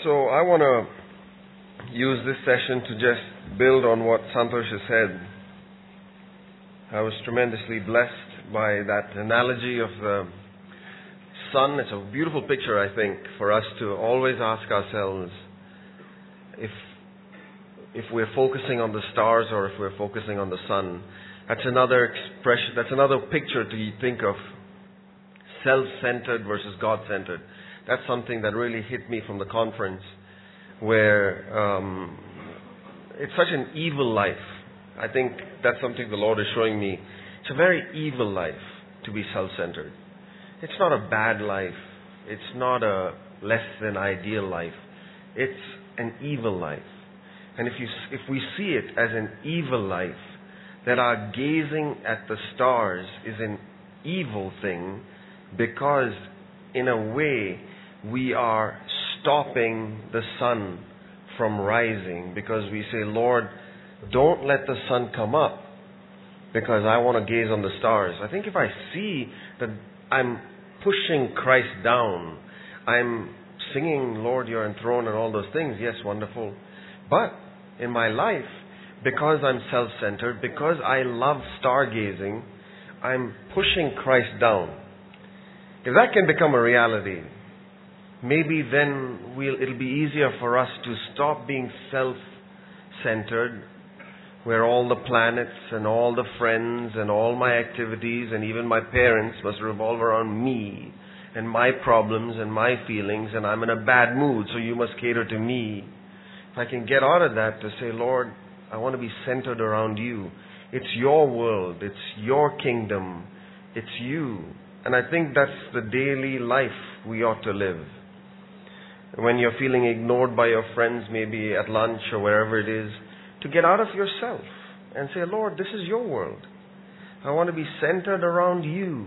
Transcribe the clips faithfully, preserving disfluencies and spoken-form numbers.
so I want to use this session to just build on what Santosh has said. I was tremendously blessed by that analogy of the sun. It's a beautiful picture, I think, for us to always ask ourselves if if we're focusing on the stars or if we're focusing on the sun. That's another expression, that's another picture to think of, self-centered versus God-centered. That's something that really hit me from the conference, where um, it's such an evil life. I think that's something the Lord is showing me. It's a very evil life to be self-centered. It's not a bad life. It's not a less than ideal life. It's an evil life. And if you if we see it as an evil life, that our gazing at the stars is an evil thing, because in a way we are stopping the sun from rising, because we say, Lord, don't let the sun come up because I want to gaze on the stars. I think if I see that I'm pushing Christ down, I'm singing, Lord, you're enthroned and all those things, yes, wonderful. But in my life, because I'm self-centered, because I love stargazing, I'm pushing Christ down. If that can become a reality, maybe then we'll, it'll be easier for us to stop being self-centered, where all the planets and all the friends and all my activities and even my parents must revolve around me and my problems and my feelings, and I'm in a bad mood, so you must cater to me. If I can get out of that to say, Lord, I want to be centered around you. It's your world. It's your kingdom. It's you. And I think that's the daily life we ought to live. When you're feeling ignored by your friends, maybe at lunch or wherever it is, to get out of yourself and say, Lord, this is your world. I want to be centered around you.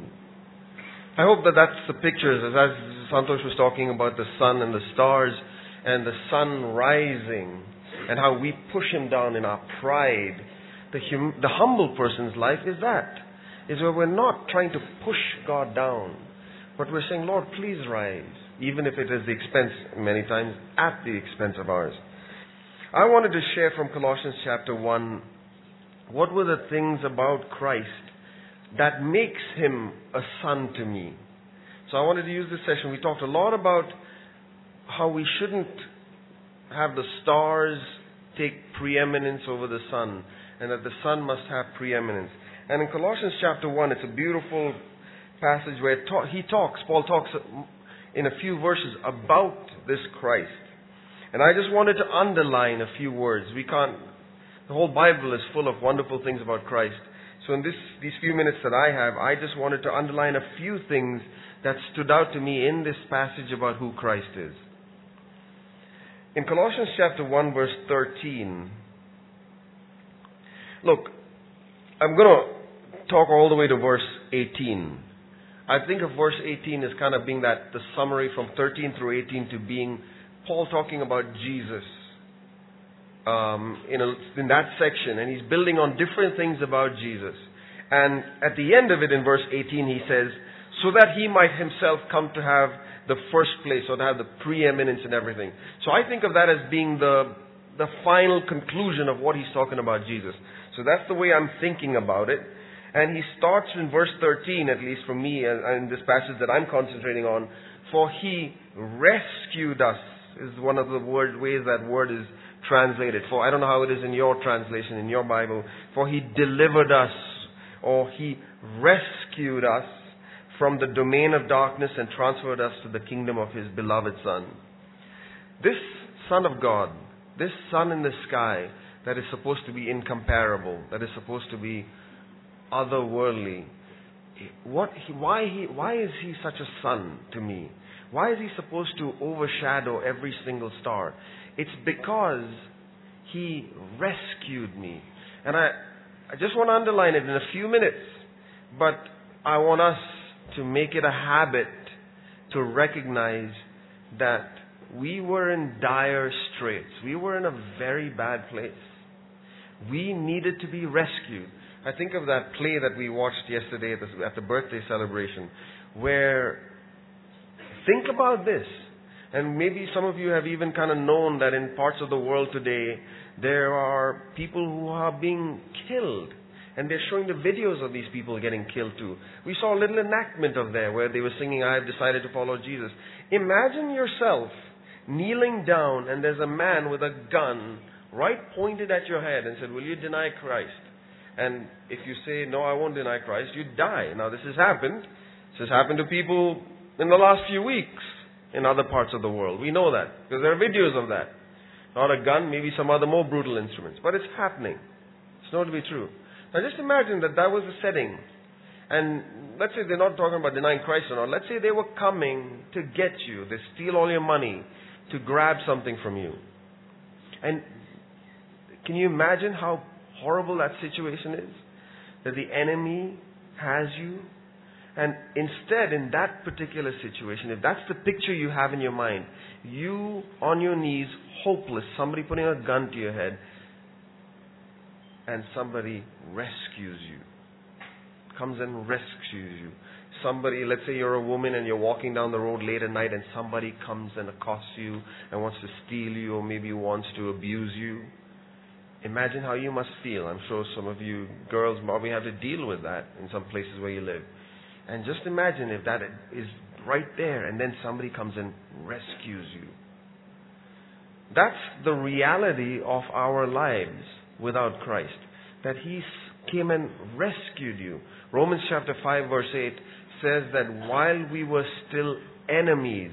I hope that that's the pictures, as Santosh was talking about the sun and the stars and the sun rising and how we push him down in our pride. The, hum- the humble person's life is that, is where we're not trying to push God down, but we're saying, Lord, please rise, even if it is the expense, many times, at the expense of ours. I wanted to share from Colossians chapter one, what were the things about Christ that makes him a son to me. So I wanted to use this session. We talked a lot about how we shouldn't have the stars take preeminence over the sun, and that the sun must have preeminence. And in Colossians chapter one, it's a beautiful passage where he talks, Paul talks in a few verses about this Christ. And I just wanted to underline a few words. We can't, the whole Bible is full of wonderful things about Christ. So in this, these few minutes that I have, I just wanted to underline a few things that stood out to me in this passage about who Christ is. In Colossians chapter one, verse thirteen, look, I'm going to talk all the way to verse eighteen. I think of verse eighteen as kind of being that, the summary from thirteen through eighteen to being Paul talking about Jesus um, in, a, in that section, and he's building on different things about Jesus. And at the end of it, in verse eighteen, he says, so that he might himself come to have the first place, or to have the preeminence in everything. So I think of that as being the the final conclusion of what he's talking about Jesus. So that's the way I'm thinking about it. And he starts in verse thirteen, at least for me, in this passage that I'm concentrating on. For he rescued us, is one of the word, ways that word is translated. For I don't know how it is in your translation, in your Bible. For he delivered us, or he rescued us from the domain of darkness and transferred us to the kingdom of his beloved Son. This Son of God, this sun in the sky that is supposed to be incomparable, that is supposed to be otherworldly, what he, why he why is he such a son to me? Why is he supposed to overshadow every single star? It's because he rescued me. And I, I just want to underline it in a few minutes, but I want us to make it a habit to recognize that we were in dire straits. We were in a very bad place. We needed to be rescued. I think of that play that we watched yesterday at the, at the birthday celebration, where, think about this, And maybe some of you have even kind of known that in parts of the world today, there are people who are being killed. And they're showing the videos of these people getting killed too. We saw a little enactment of there where they were singing, I have decided to follow Jesus. Imagine yourself kneeling down and there's a man with a gun right pointed at your head and said, will you deny Christ? And if you say, no, I won't deny Christ, you die. Now this has happened. This has happened to people in the last few weeks in other parts of the world. We know that because there are videos of that. Not a gun, maybe some other more brutal instruments. But it's happening. It's known to be true. Now just imagine that that was the setting. And let's say they're not talking about denying Christ or not. Let's say they were coming to get you. They steal all your money to grab something from you. And can you imagine how horrible that situation is? That the enemy has you. And instead, in that particular situation, if that's the picture you have in your mind, you on your knees, hopeless, somebody putting a gun to your head, and somebody rescues you. Comes and rescues you. Somebody, let's say you're a woman and you're walking down the road late at night and somebody comes and accosts you and wants to steal you or maybe wants to abuse you. Imagine how you must feel. I'm sure some of you girls probably have to deal with that in some places where you live. And just imagine if that is right there and then somebody comes and rescues you. That's the reality of our lives without Christ. That He came and rescued you. Romans chapter five verse eight says that while we were still enemies,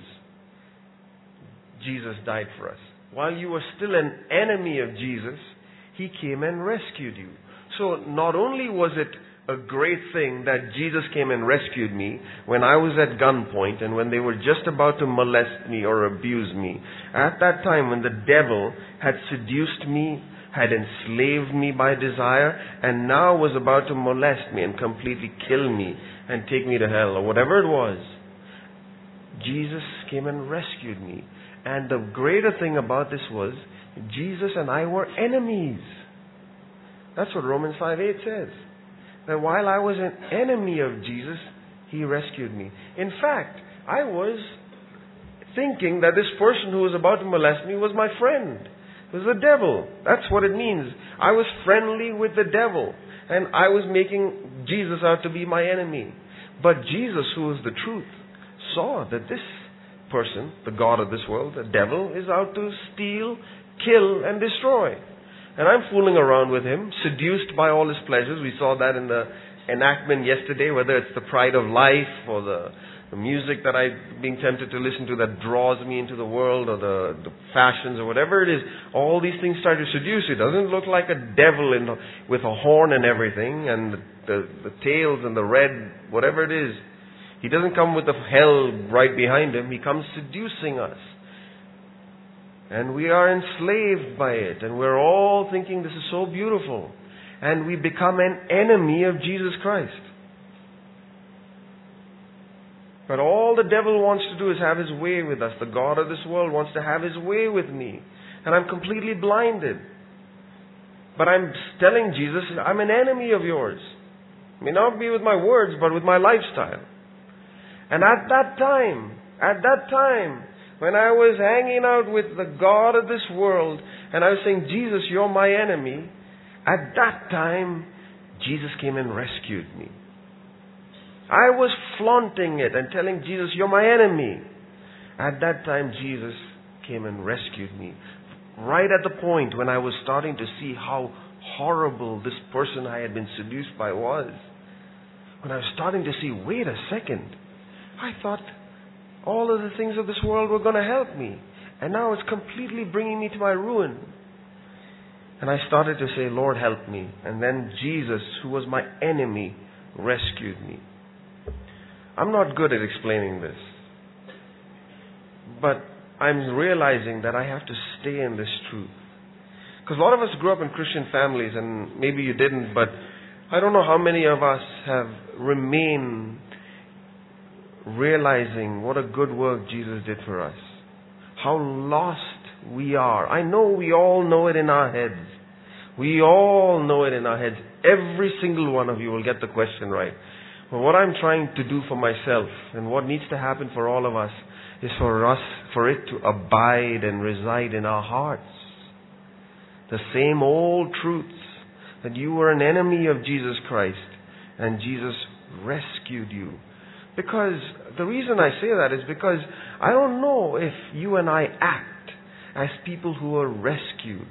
Jesus died for us. While you were still an enemy of Jesus, He came and rescued you. So not only was it a great thing that Jesus came and rescued me when I was at gunpoint and when they were just about to molest me or abuse me. At that time when the devil had seduced me, had enslaved me by desire, and now was about to molest me and completely kill me and take me to hell or whatever it was, Jesus came and rescued me. And the greater thing about this was, Jesus and I were enemies. That's what Romans five eight says. That while I was an enemy of Jesus, He rescued me. In fact, I was thinking that this person who was about to molest me was my friend. It was the devil. That's what it means. I was friendly with the devil. And I was making Jesus out to be my enemy. But Jesus, who is the truth, saw that this person, the God of this world, the devil, is out to steal, kill, and destroy. And I'm fooling around with him, seduced by all his pleasures. We saw that in the enactment yesterday, whether it's the pride of life or the, the music that I'm being tempted to listen to that draws me into the world, or the, the fashions or whatever it is. All these things start to seduce you. It doesn't look like a devil in, with a horn and everything, and the, the, the tails and the red, whatever it is. He doesn't come with the hell right behind him. He comes seducing us. And we are enslaved by it. And we're all thinking this is so beautiful. And we become an enemy of Jesus Christ. But all the devil wants to do is have his way with us. The God of this world wants to have his way with me. And I'm completely blinded. But I'm telling Jesus, I'm an enemy of yours. It may not be with my words, but with my lifestyle. And at that time, at that time, when I was hanging out with the God of this world, and I was saying, Jesus, you're my enemy, at that time, Jesus came and rescued me. I was flaunting it and telling Jesus, you're my enemy. At that time, Jesus came and rescued me. Right at the point when I was starting to see how horrible this person I had been seduced by was. When I was starting to see, wait a second, I thought all of the things of this world were going to help me. And now it's completely bringing me to my ruin. And I started to say, Lord, help me. And then Jesus, who was my enemy, rescued me. I'm not good at explaining this. But I'm realizing that I have to stay in this truth. Because a lot of us grew up in Christian families, and maybe you didn't, but I don't know how many of us have remained realizing what a good work Jesus did for us. How lost we are. I know we all know it in our heads. We all know it in our heads. Every single one of you will get the question right. But what I'm trying to do for myself, and what needs to happen for all of us, is for us, for it to abide and reside in our hearts. The same old truths, that you were an enemy of Jesus Christ, and Jesus rescued you. Because the reason I say that is because I don't know if you and I act as people who are rescued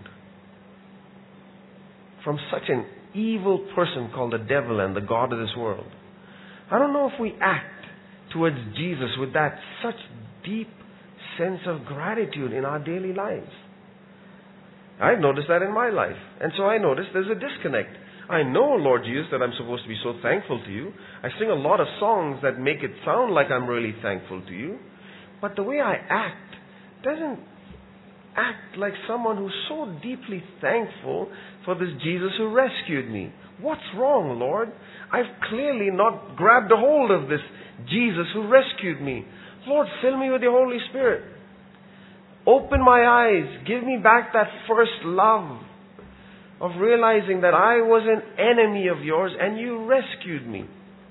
from such an evil person called the devil and the god of this world. I don't know if we act towards Jesus with that such deep sense of gratitude in our daily lives. I've noticed that in my life. And so I noticed there's a disconnect. I know, Lord Jesus, that I'm supposed to be so thankful to you. I sing a lot of songs that make it sound like I'm really thankful to you. But the way I act doesn't act like someone who's so deeply thankful for this Jesus who rescued me. What's wrong, Lord? I've clearly not grabbed a hold of this Jesus who rescued me. Lord, fill me with your Holy Spirit. Open my eyes. Give me back that first love of realizing that I was an enemy of yours and you rescued me.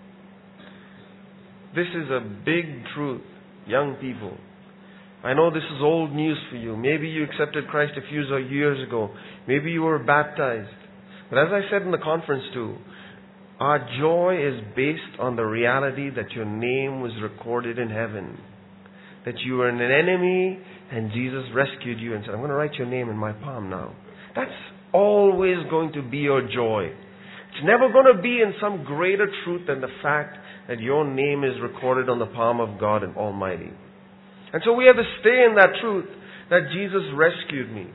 This is a big truth, young people. I know this is old news for you. Maybe you accepted Christ a few years ago. Maybe you were baptized. But as I said in the conference too, our joy is based on the reality that your name was recorded in heaven. That you were an enemy and Jesus rescued you and said, I'm going to write your name in my palm now. That's always going to be your joy. It's never going to be in some greater truth than the fact that your name is recorded on the palm of God and Almighty. And so we have to stay in that truth that Jesus rescued me.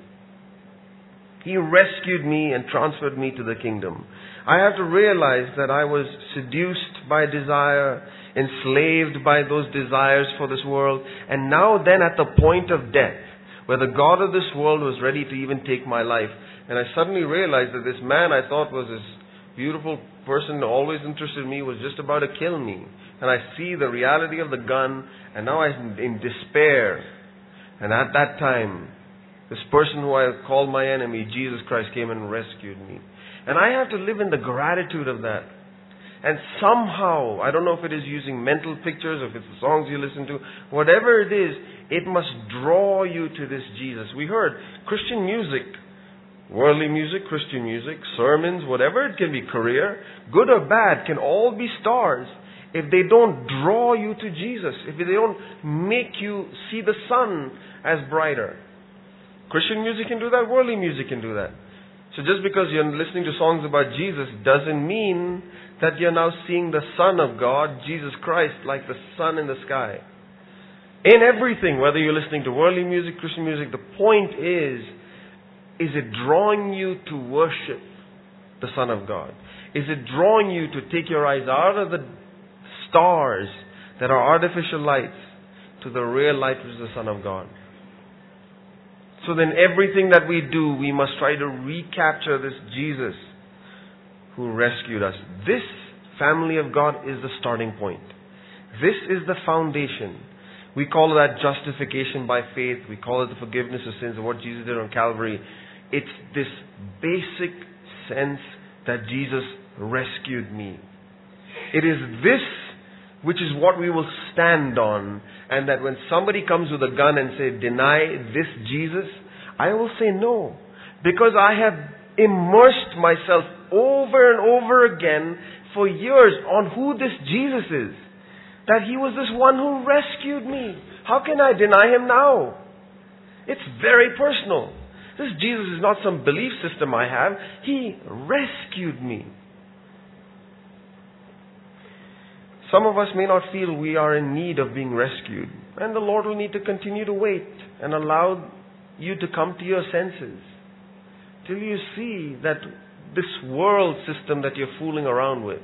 He rescued me and transferred me to the kingdom. I have to realize that I was seduced by desire, enslaved by those desires for this world, and now then at the point of death, where the God of this world was ready to even take my life. And I suddenly realized that this man I thought was this beautiful person, always interested in me, was just about to kill me. And I see the reality of the gun, and now I'm in despair. And at that time, this person who I called my enemy, Jesus Christ, came and rescued me. And I have to live in the gratitude of that. And somehow, I don't know if it is using mental pictures, or if it's the songs you listen to, whatever it is, it must draw you to this Jesus. We heard Christian music, worldly music, Christian music, sermons, whatever it can be, career, good or bad, can all be stars if they don't draw you to Jesus, if they don't make you see the sun as brighter. Christian music can do that, worldly music can do that. So just because you're listening to songs about Jesus doesn't mean that you're now seeing the Son of God, Jesus Christ, like the sun in the sky. In everything, whether you're listening to worldly music, Christian music, the point is, is it drawing you to worship the Son of God? Is it drawing you to take your eyes out of the stars that are artificial lights to the real light which is the Son of God? So then everything that we do, we must try to recapture this Jesus who rescued us. This family of God is the starting point. This is the foundation. We call that justification by faith. We call it the forgiveness of sins and what Jesus did on Calvary. It's this basic sense that Jesus rescued me. It is this which is what we will stand on, and that when somebody comes with a gun and say, deny this Jesus, I will say no. Because I have immersed myself over and over again for years on who this Jesus is. That He was this one who rescued me. How can I deny Him now? It's very personal. This Jesus is not some belief system I have. He rescued me. Some of us may not feel we are in need of being rescued. And the Lord will need to continue to wait and allow you to come to your senses. Till you see that this world system that you're fooling around with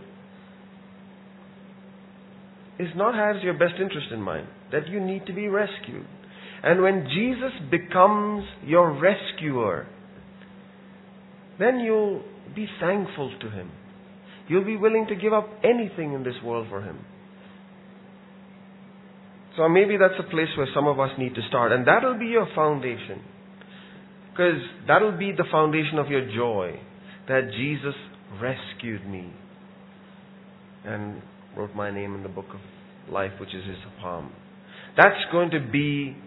is not has your best interest in mind. That you need to be rescued. And when Jesus becomes your rescuer, then you'll be thankful to Him. You'll be willing to give up anything in this world for Him. So maybe that's a place where some of us need to start. And that'll be your foundation. Because that'll be the foundation of your joy. That Jesus rescued me. And wrote my name in the book of life, which is His palm. That's going to be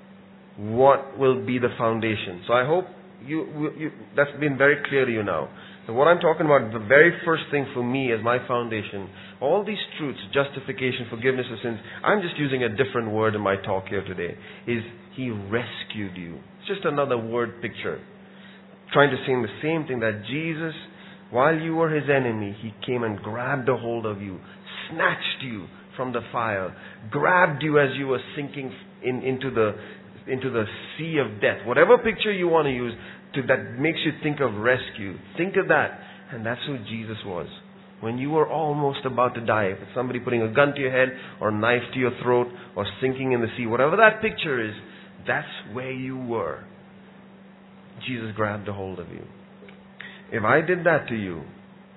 what will be the foundation. So I hope you, you that's been very clear to you now. And what I'm talking about, the very first thing for me as my foundation, all these truths, justification, forgiveness of sins, I'm just using a different word in my talk here today, is He rescued you. It's just another word picture. Trying to say the same thing, that Jesus, while you were His enemy, He came and grabbed a hold of you, snatched you from the fire, grabbed you as you were sinking in, into the into the sea of death. Whatever picture you want to use to, that makes you think of rescue, think of that. And that's who Jesus was. When you were almost about to die, if it's somebody putting a gun to your head or a knife to your throat or sinking in the sea, whatever that picture is, that's where you were. Jesus grabbed a hold of you. If I did that to you,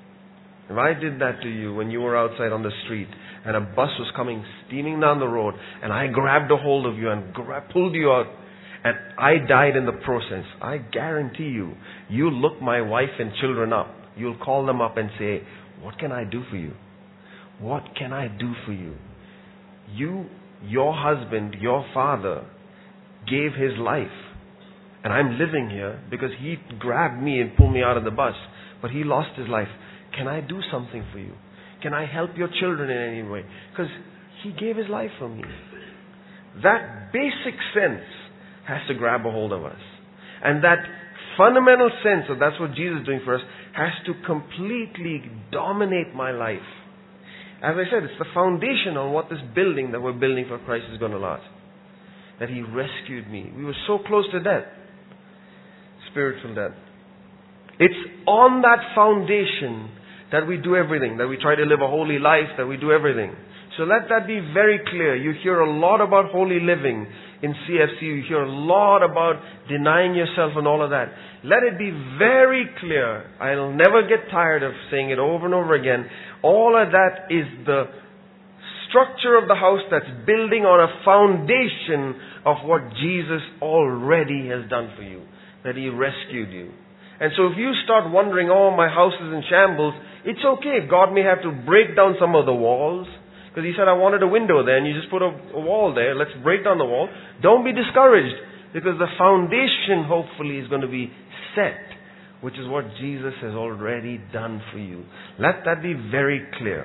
if I did that to you when you were outside on the street and a bus was coming steaming down the road and I grabbed a hold of you and gra- pulled you out and I died in the process, I guarantee you, you'll look my wife and children up. You'll call them up and say, what can I do for you? What can I do for you? You, your husband, your father gave his life. And I'm living here because he grabbed me and pulled me out of the bus. But he lost his life. Can I do something for you? Can I help your children in any way? Because he gave his life for me. That basic sense has to grab a hold of us. And that fundamental sense of that's what Jesus is doing for us has to completely dominate my life. As I said, it's the foundation on what this building that we're building for Christ is going to last. That He rescued me. We were so close to death. Spiritual death. It's on that foundation that we do everything, that we try to live a holy life, that we do everything. So let that be very clear. You hear a lot about holy living in C F C. You hear a lot about denying yourself and all of that. Let it be very clear. I'll never get tired of saying it over and over again. All of that is the structure of the house that's building on a foundation of what Jesus already has done for you. That He rescued you. And so if you start wondering, oh, my house is in shambles, it's okay. God may have to break down some of the walls. Because He said, I wanted a window there, and you just put a, a wall there. Let's break down the wall. Don't be discouraged. Because the foundation, hopefully, is going to be set. Which is what Jesus has already done for you. Let that be very clear.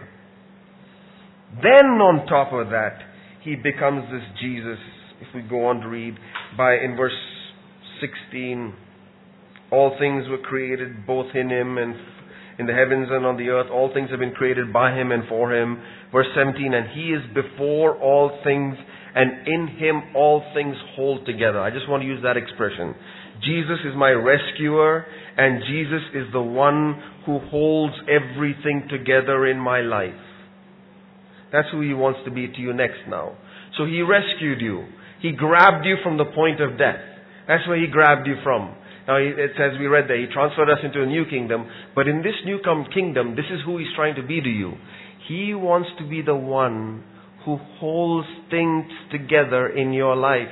Then on top of that, He becomes this Jesus. If we go on to read, by in verse sixteen, all things were created both in Him and in the heavens and on the earth. All things have been created by Him and for Him. Verse seventeen, and He is before all things, and in Him all things hold together. I just want to use that expression. Jesus is my rescuer, and Jesus is the one who holds everything together in my life. That's who He wants to be to you next now. So He rescued you. He grabbed you from the point of death. That's where He grabbed you from. Now, it says, we read there, He transferred us into a new kingdom. But in this new kingdom, this is who He's trying to be to you. He wants to be the one who holds things together in your life.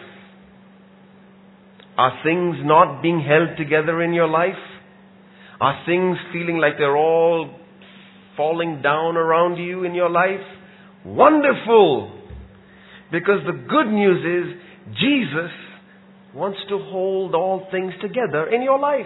Are things not being held together in your life? Are things feeling like they're all falling down around you in your life? Wonderful! Because the good news is, Jesus wants to hold all things together in your life.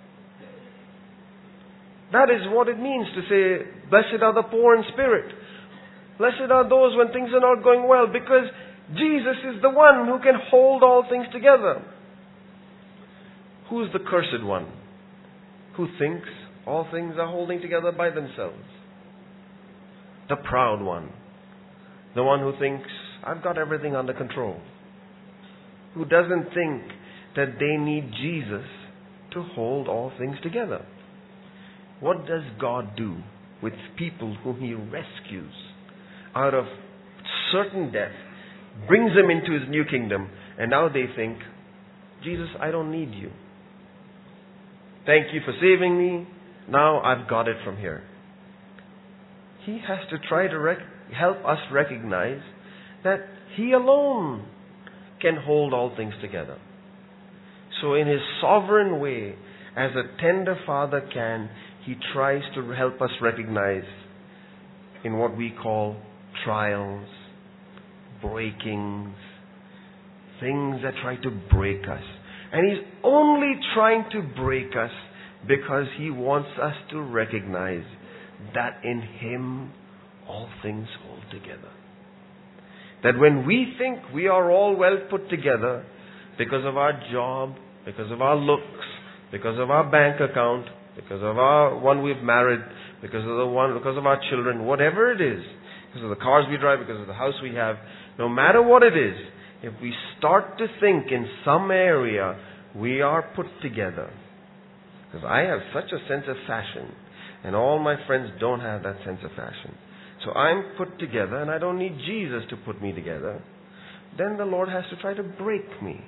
That is what it means to say, blessed are the poor in spirit. Blessed are those when things are not going well, because Jesus is the one who can hold all things together. Who's the cursed one? Who thinks all things are holding together by themselves? The proud one. The one who thinks, I've got everything under control. Who doesn't think that they need Jesus to hold all things together. What does God do with people whom He rescues out of certain death, brings them into His new kingdom, and now they think, Jesus, I don't need you. Thank you for saving me. Now I've got it from here. He has to try to rec- help us recognize that He alone can hold all things together. So in His sovereign way, as a tender Father can, He tries to help us recognize in what we call trials, breakings, things that try to break us. And He's only trying to break us because He wants us to recognize that in Him all things hold together. That when we think we are all well put together because of our job, because of our looks, because of our bank account, because of our one we've married, because of the one, because of our children, whatever it is, because of the cars we drive, because of the house we have, no matter what it is, if we start to think in some area we are put together, because I have such a sense of fashion, and all my friends don't have that sense of fashion. So I'm put together, and I don't need Jesus to put me together. Then the Lord has to try to break me.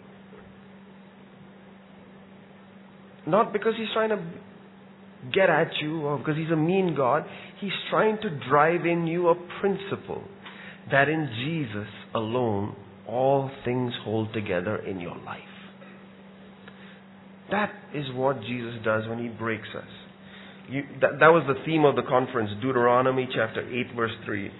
Not because He's trying to get at you or because He's a mean God. He's trying to drive in you a principle that in Jesus alone all things hold together in your life. That is what Jesus does when He breaks us. You, that, that was the theme of the conference, Deuteronomy chapter eight, verse three.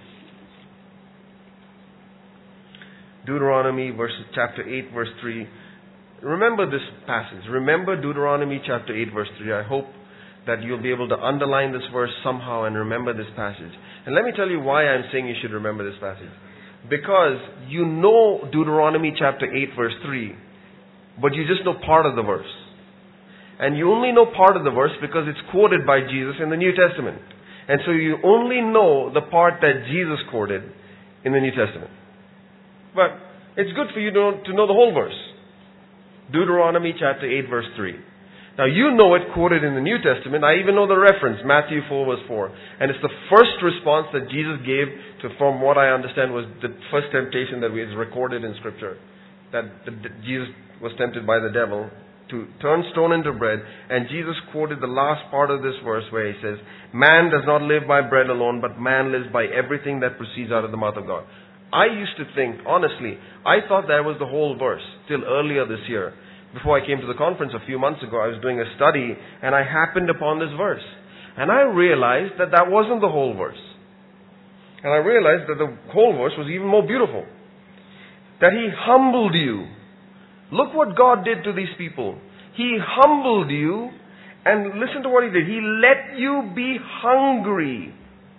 Deuteronomy verse, chapter eight, verse three. Remember this passage. Remember Deuteronomy chapter eight, verse three. I hope that you'll be able to underline this verse somehow and remember this passage. And let me tell you why I'm saying you should remember this passage. Because you know Deuteronomy chapter eight, verse three, but you just know part of the verse. And you only know part of the verse because it's quoted by Jesus in the New Testament. And so you only know the part that Jesus quoted in the New Testament. But it's good for you to know, to know the whole verse. Deuteronomy chapter eight, verse three. Now you know it quoted in the New Testament. I even know the reference, Matthew four, verse four. And it's the first response that Jesus gave to, from what I understand, was the first temptation that is recorded in Scripture. That the, the, Jesus was tempted by the devil to turn stone into bread. And Jesus quoted the last part of this verse where He says, man does not live by bread alone, but man lives by everything that proceeds out of the mouth of God. I used to think, honestly, I thought that was the whole verse till earlier this year. Before I came to the conference a few months ago, I was doing a study and I happened upon this verse. And I realized that that wasn't the whole verse. And I realized that the whole verse was even more beautiful. That He humbled you. Look what God did to these people. He humbled you, and listen to what He did. He let you be hungry.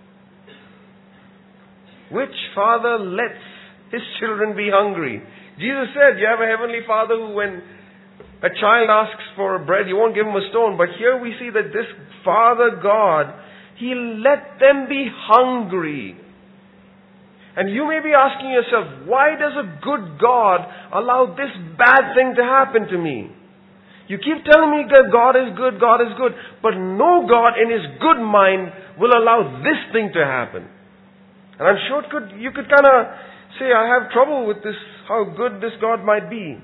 Which father lets his children be hungry? Jesus said, you have a heavenly Father who, when a child asks for bread, you won't give him a stone. But here we see that this Father God, He let them be hungry. And you may be asking yourself, why does a good God allow this bad thing to happen to me? You keep telling me that God is good, God is good. But no God in His good mind will allow this thing to happen. And I'm sure it could, you could kind of say, I have trouble with this, how good this God might be.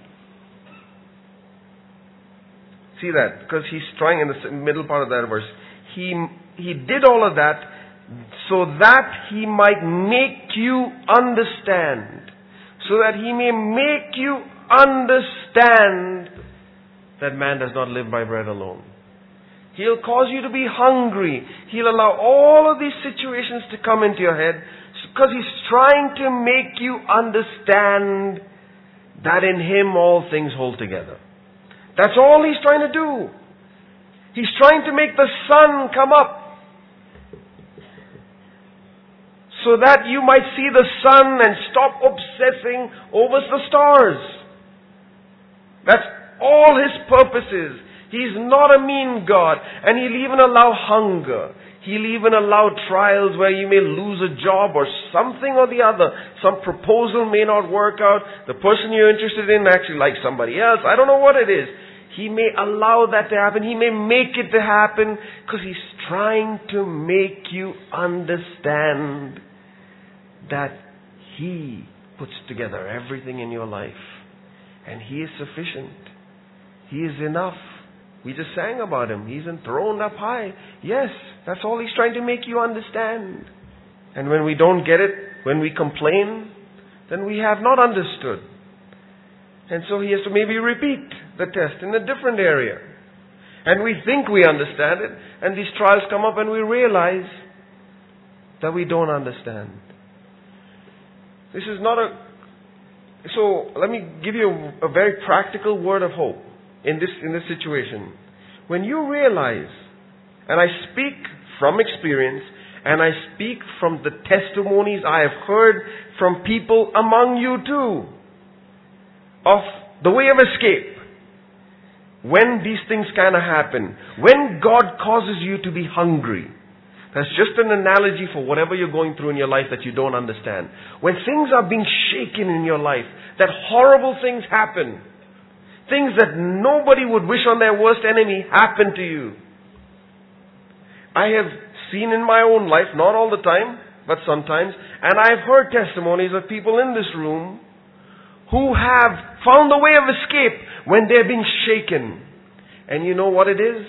See that? Because He's trying in the middle part of that verse. He, he did all of that so that He might make you understand. So that He may make you understand that man does not live by bread alone. He'll cause you to be hungry. He'll allow all of these situations to come into your head because He's trying to make you understand that in Him all things hold together. That's all He's trying to do. He's trying to make the sun come up so that you might see the sun and stop obsessing over the stars. That's all His purpose is. He's not a mean God, and He'll even allow hunger. He'll even allow trials where you may lose a job or something or the other. Some proposal may not work out. The person you're interested in actually likes somebody else. I don't know what it is. He may allow that to happen. He may make it to happen because He's trying to make you understand that He puts together everything in your life. And He is sufficient. He is enough. We just sang about Him. He's enthroned up high. Yes, that's all He's trying to make you understand. And when we don't get it, when we complain, then we have not understood. And so He has to maybe repeat the test in a different area. And we think we understand it, and these trials come up and we realize that we don't understand. This is not a... So, let me give you a, a very practical word of hope in this, in this situation. When you realize, and I speak from experience, and I speak from the testimonies I have heard from people among you too, of the way of escape. When these things kind of happen, when God causes you to be hungry, that's just an analogy for whatever you're going through in your life that you don't understand. When things are being shaken in your life, that horrible things happen, things that nobody would wish on their worst enemy happen to you. I have seen in my own life, not all the time, but sometimes, and I've heard testimonies of people in this room who have found a way of escape when they're being shaken. And you know what it is?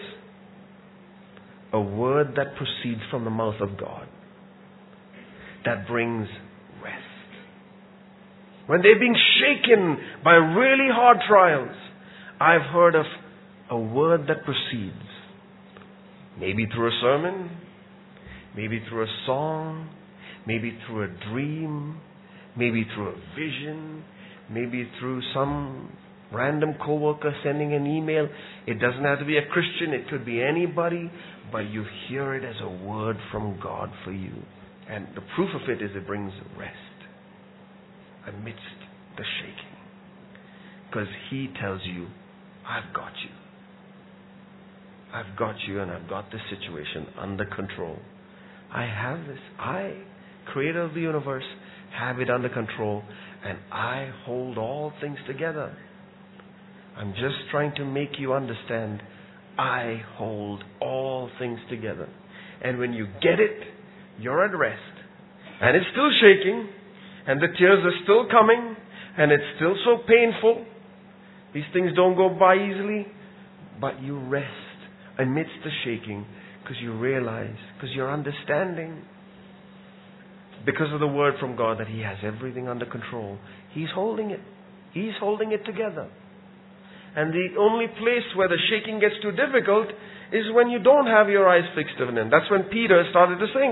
A word that proceeds from the mouth of God that brings rest. When they're being shaken by really hard trials, I've heard of a word that proceeds. Maybe through a sermon, maybe through a song, maybe through a dream, maybe through a vision, maybe through some random coworker sending an email. It doesn't have to be a Christian, it could be anybody, but you hear it as a word from God for you. And the proof of it is it brings rest amidst the shaking. Because He tells you, I've got you. I've got you and I've got this situation under control. I have this. I, Creator of the universe, have it under control, and I hold all things together. I'm just trying to make you understand, I hold all things together. And when you get it, you're at rest. And it's still shaking, and the tears are still coming, and it's still so painful. These things don't go by easily, but you rest amidst the shaking because you realize, because you're understanding, because of the word from God that He has everything under control. He's holding it. He's holding it together. And the only place where the shaking gets too difficult is when you don't have your eyes fixed on Him. That's when Peter started to sink.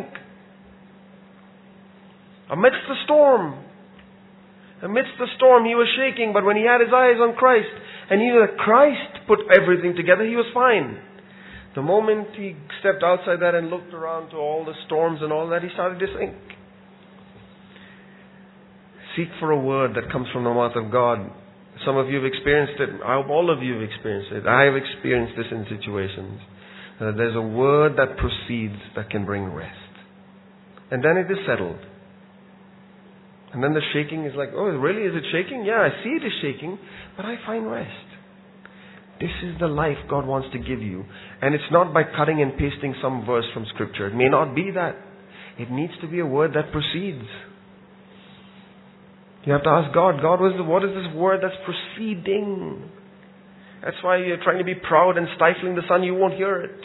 Amidst the storm. Amidst the storm he was shaking, but when he had his eyes on Christ and he knew that Christ put everything together, he was fine. The moment he stepped outside that and looked around to all the storms and all that, he started to sink. Seek for a word that comes from the mouth of God. Some of you have experienced it. I hope all of you have experienced it. I have experienced this in situations. Uh, there's a word that proceeds that can bring rest. And then it is settled. And then the shaking is like, oh, really? Is it shaking? Yeah, I see it is shaking, but I find rest. This is the life God wants to give you. And it's not by cutting and pasting some verse from Scripture. It may not be that. It needs to be a word that proceeds. You have to ask God, God, what is this word that's proceeding? That's why you're trying to be proud and stifling the Son. You won't hear it.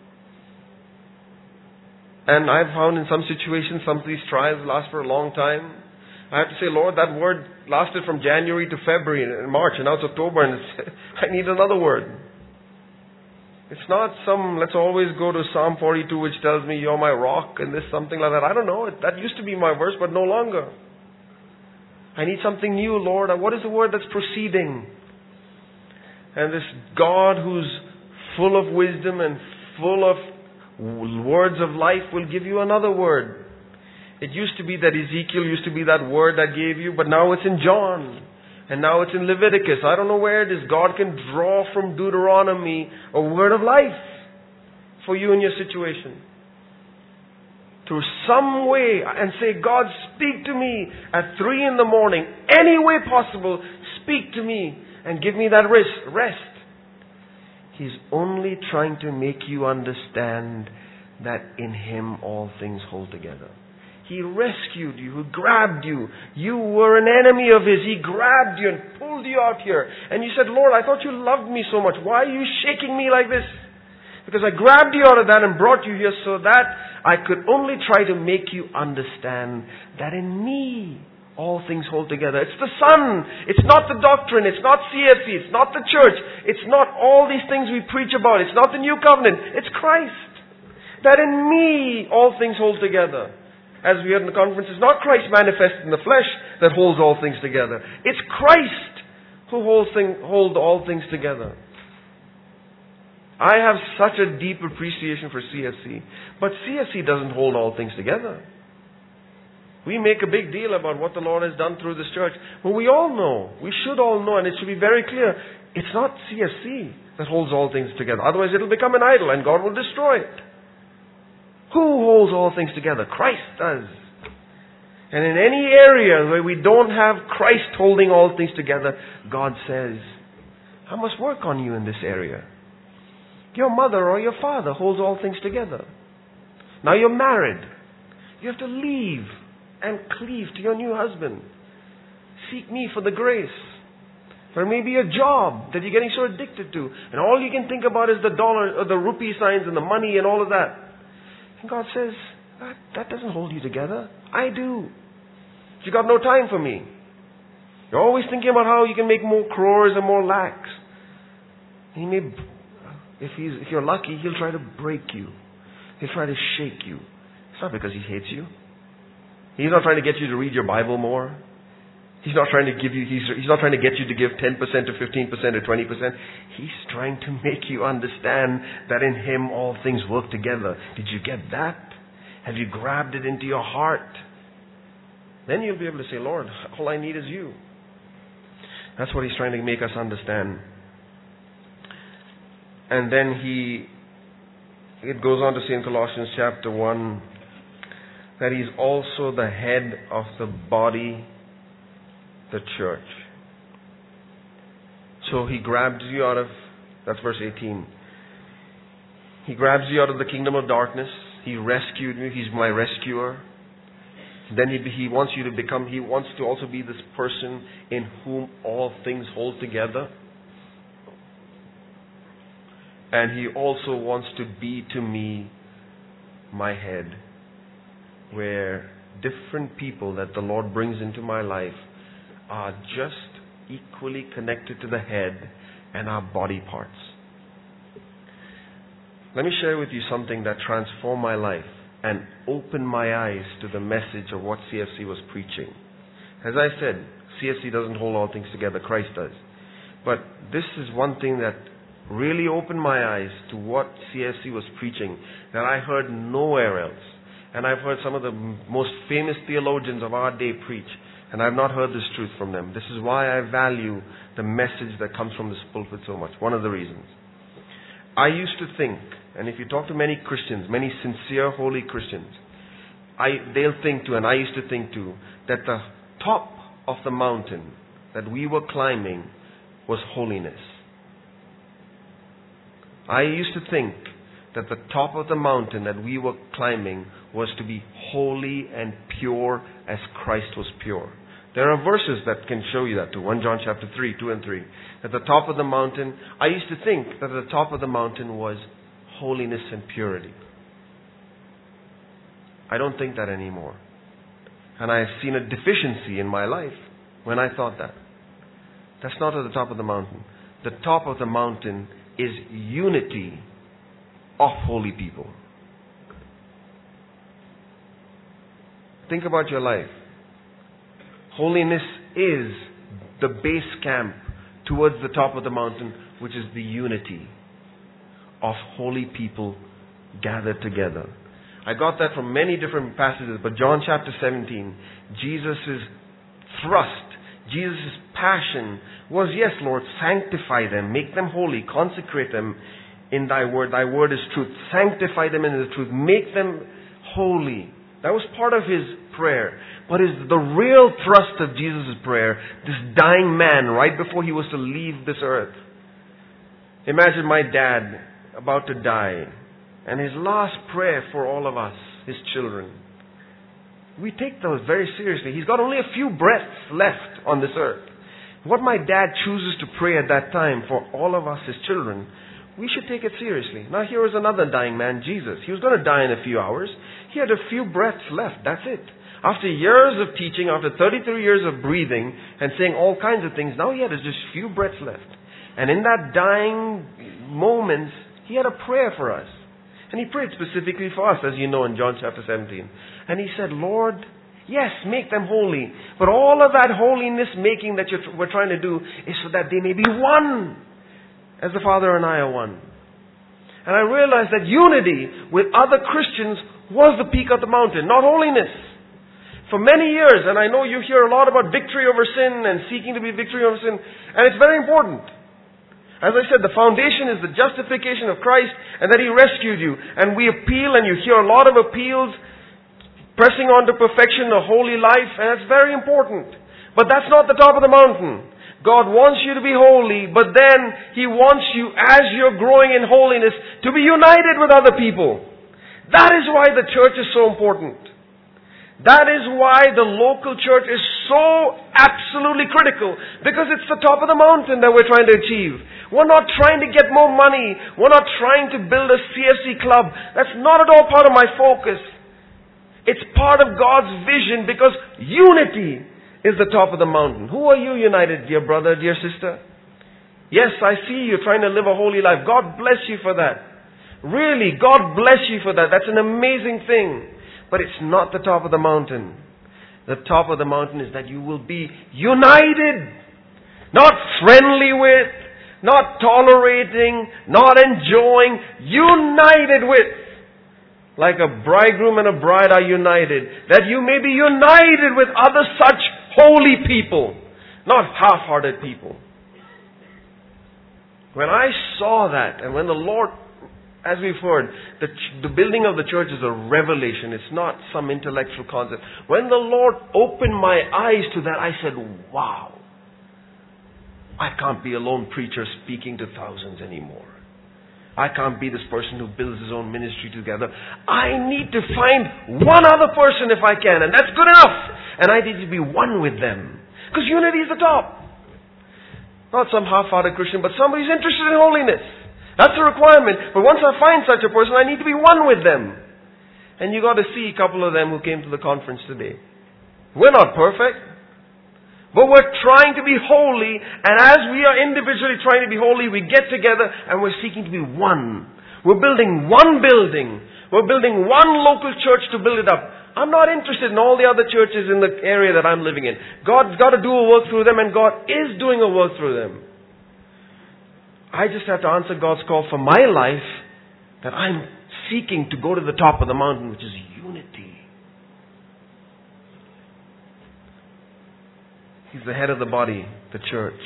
And I've found in some situations, some of these trials last for a long time. I have to say, Lord, that word lasted from January to February and March, and now it's October, and it's, I need another word. It's not some, let's always go to Psalm forty-two, which tells me, you're my rock, and this, something like that. I don't know. That used to be my verse, but no longer. I need something new, Lord. What is the word that's proceeding? And this God who's full of wisdom and full of words of life will give you another word. It used to be that Ezekiel used to be that word that gave you, but now it's in John. And now it's in Leviticus. I don't know where it is. God can draw from Deuteronomy a word of life for you in your situation. Through some way, and say, God, speak to me at three in the morning. Any way possible, speak to me and give me that rest. rest. He's only trying to make you understand that in Him all things hold together. He rescued you, He grabbed you. You were an enemy of His. He grabbed you and pulled you out here. And you said, Lord, I thought you loved me so much. Why are you shaking me like this? Because I grabbed you out of that and brought you here so that I could only try to make you understand that in me all things hold together. It's the Son. It's not the doctrine. It's not C F C. It's not the church. It's not all these things we preach about. It's not the new covenant. It's Christ. That in me all things hold together. as we heard in the conference, it's not Christ manifested in the flesh that holds all things together. It's Christ who holds, thing, holds all things together. I have such a deep appreciation for C F C, but C F C doesn't hold all things together. We make a big deal about what the Lord has done through this church. But we all know, we should all know, and it should be very clear, it's not C F C that holds all things together. Otherwise it'll become an idol and God will destroy it. Who holds all things together? Christ does. And in any area where we don't have Christ holding all things together, God says, I must work on you in this area. Your mother or your father holds all things together. Now you're married. You have to leave and cleave to your new husband. Seek me for the grace. There may be a job that you're getting so addicted to, and all you can think about is the dollar or the rupee signs and the money and all of that. And God says, that, that doesn't hold you together. I do. You got no time for me. You're always thinking about how you can make more crores and more lakhs. He may, if he's if you're lucky, he'll try to break you. He'll try to shake you. It's not because he hates you. He's not trying to get you to read your Bible more. He's not trying to give you, he's, he's not trying to get you to give ten percent or fifteen percent or twenty percent. He's trying to make you understand that in Him all things work together. Did you get that? Have you grabbed it into your heart? Then you'll be able to say, Lord, all I need is you. That's what He's trying to make us understand. And then He, it goes on to say in Colossians chapter one, that He's also the head of the body, the church. So He grabs you out of, that's verse eighteen. He grabs you out of the kingdom of darkness. He rescued you. He's my rescuer. Then he, he wants you to become, He wants to also be this person in whom all things hold together. And He also wants to be to me my head, where different people that the Lord brings into my life are just equally connected to the head and our body parts. Let me share with you something that transformed my life and opened my eyes to the message of what C F C was preaching. As I said, C F C doesn't hold all things together, Christ does. But this is one thing that really opened my eyes to what C F C was preaching that I heard nowhere else. And I've heard some of the most famous theologians of our day preach, and I've not heard this truth from them. This is why I value the message that comes from this pulpit so much. One of the reasons. I used to think, and if you talk to many Christians, many sincere, holy Christians, I, they'll think too, and I used to think too, that the top of the mountain that we were climbing was holiness. I used to think that the top of the mountain that we were climbing was to be holy and pure as Christ was pure. There are verses that can show you that too. First John chapter three, two and three. At the top of the mountain, I used to think that at the top of the mountain was holiness and purity. I don't think that anymore. And I have seen a deficiency in my life when I thought that. That's not at the top of the mountain. The top of the mountain is unity of holy people. Think about your life. Holiness is the base camp towards the top of the mountain, which is the unity of holy people gathered together. I got that from many different passages, but John chapter seventeen, Jesus' thrust, Jesus' passion was, yes, Lord, sanctify them, make them holy, consecrate them in Thy word. Thy word is truth. Sanctify them in the truth. Make them holy. That was part of His prayer. But is the real thrust of Jesus' prayer, this dying man right before he was to leave this earth. Imagine my dad about to die, and his last prayer for all of us, His children. We take those very seriously. He's got only a few breaths left on this earth. What my dad chooses to pray at that time for all of us, His children, we should take it seriously. Now here is another dying man, Jesus. He was going to die in a few hours. He had a few breaths left. That's it. After years of teaching, after thirty-three years of breathing and saying all kinds of things, now he had just few breaths left. And in that dying moments, he had a prayer for us. And he prayed specifically for us, as you know in John chapter seventeen. And he said, Lord, yes, make them holy. But all of that holiness making that you're, we're trying to do is so that they may be one, as the Father and I are one. And I realized that unity with other Christians was the peak of the mountain, not holiness. For many years, and I know you hear a lot about victory over sin and seeking to be victory over sin, and it's very important. As I said, the foundation is the justification of Christ and that He rescued you. And we appeal, and you hear a lot of appeals, pressing on to perfection, a holy life, and that's very important. But that's not the top of the mountain. God wants you to be holy, but then He wants you, as you're growing in holiness, to be united with other people. That is why the church is so important. That is why the local church is so absolutely critical, because it's the top of the mountain that we're trying to achieve. We're not trying to get more money. We're not trying to build a C F C club. That's not at all part of my focus. It's part of God's vision, because unity is the top of the mountain. Who are you united, dear brother, dear sister? Yes, I see you trying to live a holy life. God bless you for that. Really, God bless you for that. That's an amazing thing. But it's not the top of the mountain. The top of the mountain is that you will be united. Not friendly with, not tolerating, not enjoying, united with. Like a bridegroom and a bride are united. That you may be united with other such holy people. Not half-hearted people. When I saw that, and when the Lord, as we've heard, the, ch- the building of the church is a revelation. It's not some intellectual concept. When the Lord opened my eyes to that, I said, wow. I can't be a lone preacher speaking to thousands anymore. I can't be this person who builds his own ministry together. I need to find one other person if I can, and that's good enough. And I need to be one with them. Because unity is the top. Not some half-hearted Christian, but somebody who's interested in holiness. That's a requirement. But once I find such a person, I need to be one with them. And you got to see a couple of them who came to the conference today. We're not perfect. But we're trying to be holy. And as we are individually trying to be holy, we get together and we're seeking to be one. We're building one building. We're building one local church to build it up. I'm not interested in all the other churches in the area that I'm living in. God's got to do a work through them, and God is doing a work through them. I just have to answer God's call for my life, that I'm seeking to go to the top of the mountain, which is unity. He's the head of the body, the church.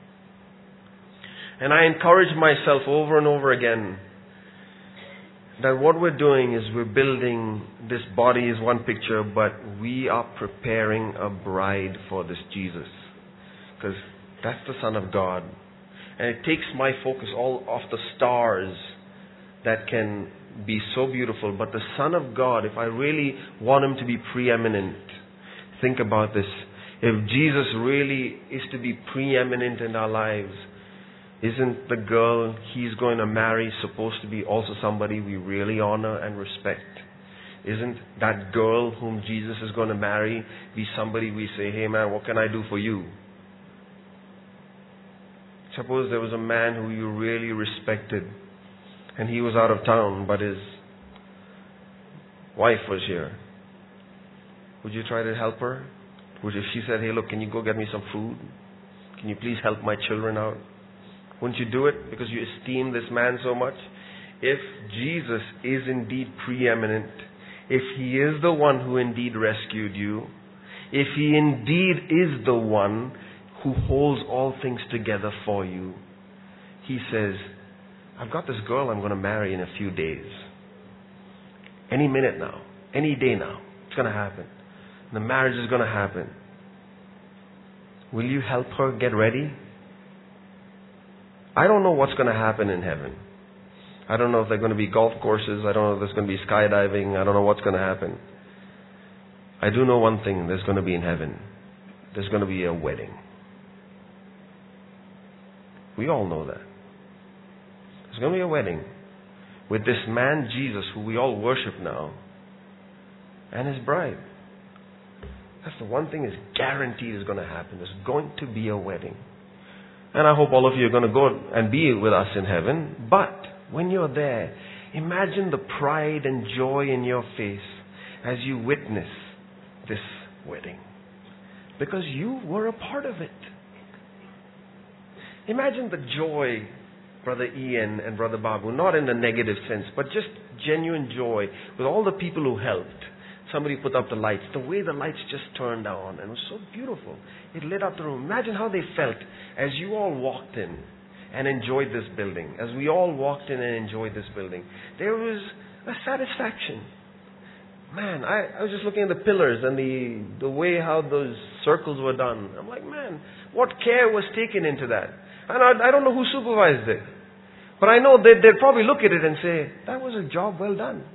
And I encourage myself over and over again that what we're doing is we're building, this body is one picture, but we are preparing a bride for this Jesus. Because that's the Son of God. And it takes my focus all off the stars that can be so beautiful. But the Son of God, if I really want Him to be preeminent, think about this. If Jesus really is to be preeminent in our lives, isn't the girl He's going to marry supposed to be also somebody we really honor and respect? Isn't that girl whom Jesus is going to marry be somebody we say, hey man, what can I do for you? Suppose there was a man who you really respected and he was out of town, but his wife was here. Would you try to help her? Would you, if she said, hey look, can you go get me some food? Can you please help my children out? Wouldn't you do it because you esteem this man so much? If Jesus is indeed preeminent, if He is the one who indeed rescued you, if He indeed is the one who holds all things together for you, He says, I've got this girl I'm going to marry in a few days. Any minute now. Any day now. It's going to happen. The marriage is going to happen. Will you help her get ready? I don't know what's going to happen in heaven. I don't know if there are going to be golf courses. I don't know if there's going to be skydiving. I don't know what's going to happen. I do know one thing there's going to be in heaven. There's going to be a wedding. We all know that. There's going to be a wedding with this man Jesus who we all worship now and His bride. That's the one thing is guaranteed is going to happen. There's going to be a wedding. And I hope all of you are going to go and be with us in heaven. But when you're there, Imagine the pride and joy in your face as you witness this wedding. Because you were a part of it. Imagine the joy, Brother Ian and Brother Babu, not in a negative sense, but just genuine joy with all the people who helped. Somebody put up the lights. The way the lights just turned on, and it was so beautiful. It lit up the room. Imagine how they felt as you all walked in and enjoyed this building. As we all walked in and enjoyed this building. There was a satisfaction. Man, I, I was just looking at the pillars and the, the way how those circles were done. I'm like, man, what care was taken into that? And I, I don't know who supervised it. But I know they'd, they'd probably look at it and say, that was a job well done.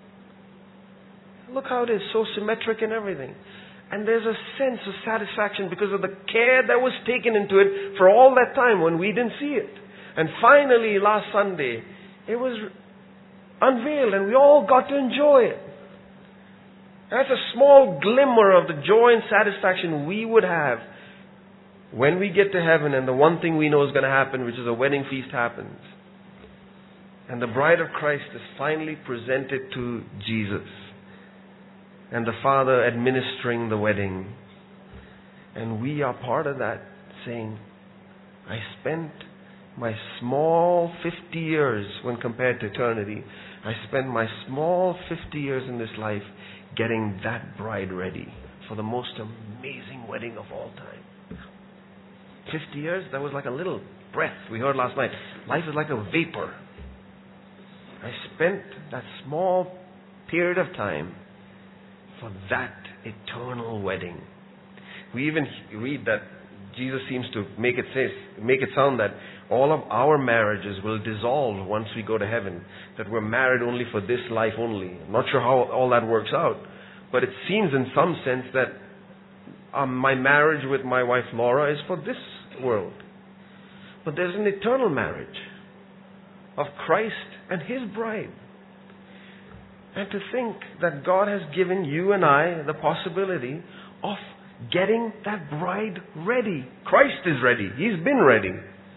Look how it is, so symmetric and everything. And there's a sense of satisfaction because of the care that was taken into it for all that time when we didn't see it. And finally, last Sunday, it was unveiled and we all got to enjoy it. That's a small glimmer of the joy and satisfaction we would have when we get to heaven and the one thing we know is going to happen, which is a wedding feast happens. And the bride of Christ is finally presented to Jesus. And the Father administering the wedding. And we are part of that, saying, I spent my small fifty years when compared to eternity. I spent my small fifty years in this life getting that bride ready for the most amazing wedding of all time. fifty years, that was like a little breath. We heard last night. Life is like a vapor. I spent that small period of time for that eternal wedding. We even read that Jesus seems to make it say, make it sound that all of our marriages will dissolve once we go to heaven. That we're married only for this life only. I'm not sure how all that works out. But it seems in some sense that um, my marriage with my wife Laura is for this world. But there's an eternal marriage of Christ and His bride. And to think that God has given you and I the possibility of getting that bride ready. Christ is ready. He's been ready.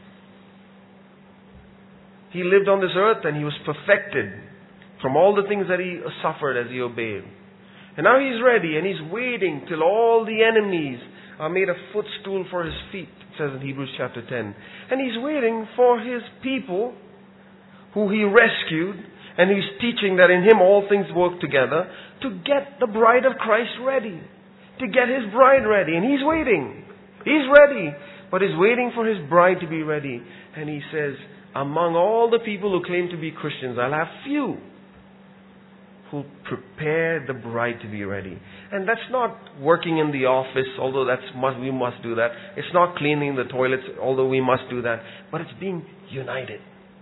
He lived on this earth and He was perfected from all the things that He suffered as He obeyed. And now He's ready and He's waiting till all the enemies are made a footstool for His feet, it says in Hebrews chapter ten. And He's waiting for His people who He rescued, and He's teaching that in Him all things work together to get the bride of Christ ready. To get His bride ready. And He's waiting. He's ready. But He's waiting for His bride to be ready. And He says, among all the people who claim to be Christians, I'll have few who prepare the bride to be ready. And that's not working in the office, although that's must, we must do that. It's not cleaning the toilets, although we must do that. But it's being united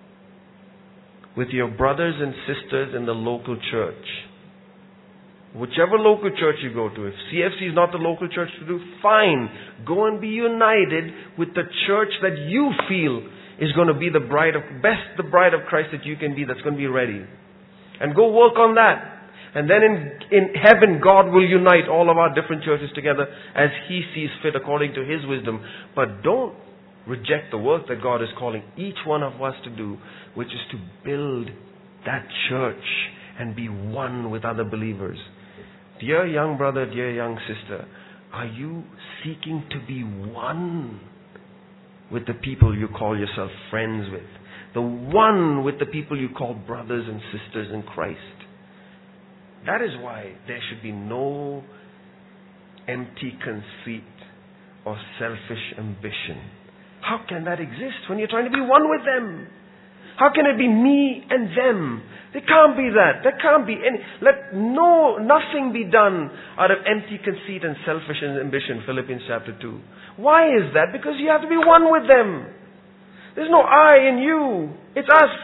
with your brothers and sisters in the local church. Whichever local church you go to, if C F C is not the local church to do, fine. Go and be united with the church that you feel is going to be the bride of, best the bride of Christ that you can be, that's going to be ready. And go work on that. And then in, in heaven, God will unite all of our different churches together as He sees fit according to His wisdom. But don't reject the work that God is calling each one of us to do, which is to build that church and be one with other believers. Dear young brother, dear young sister, are you seeking to be one with the people you call yourself friends with? The one with the people you call brothers and sisters in Christ. That is why there should be no empty conceit or selfish ambition. How can that exist when you're trying to be one with them? How can it be me and them? There can't be that. There can't be any. Let no, nothing be done out of empty conceit and selfish ambition, Philippians chapter two. Why is that? Because you have to be one with them. There's no I in you. It's us.